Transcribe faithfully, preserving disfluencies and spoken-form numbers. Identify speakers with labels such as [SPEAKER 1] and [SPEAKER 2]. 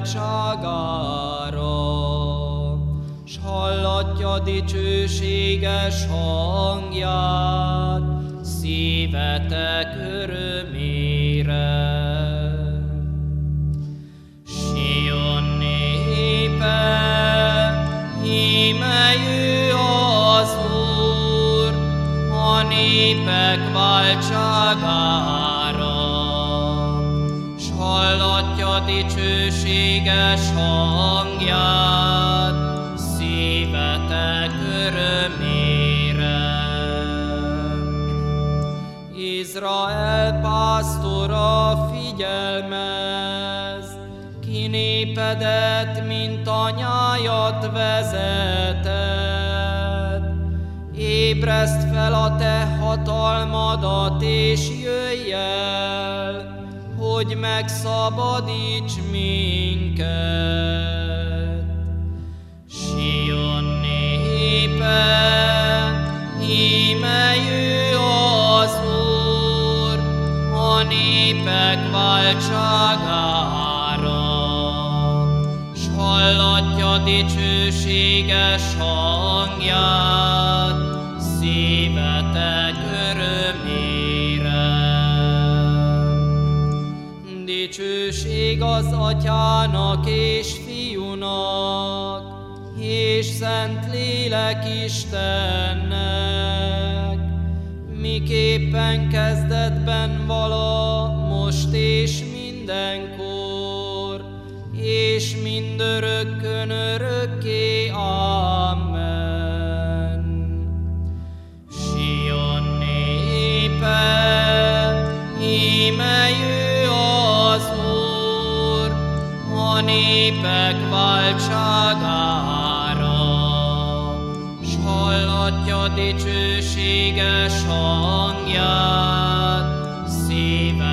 [SPEAKER 1] váltságára, s hallatja dicsőséges hangját szívetek örömére. Sion népe, íme ő az Úr, a népek váltságára, s hallatja dicsőséges hangját szívetek örömére. Izrael pásztora, figyelmezz, ki népedet, mint anyájat vezeted. Ébreszd fel a te hatalmadat, és jöjj el, hogy megszabadíts minket. Sion népe, íme ő az Úr, a népek váltságára, s hallatja dicsőséges hangját szívetek örömére. Dicsőség az Atyának és Fiúnak, és Szentlélek Istennek, miképpen kezdetben vala, most és mindenkor, és mindörökkön örökké. Amen. Sion népe, íme ő az Úr, a népek váltságára, s hallatja dicsőséges hangját szíve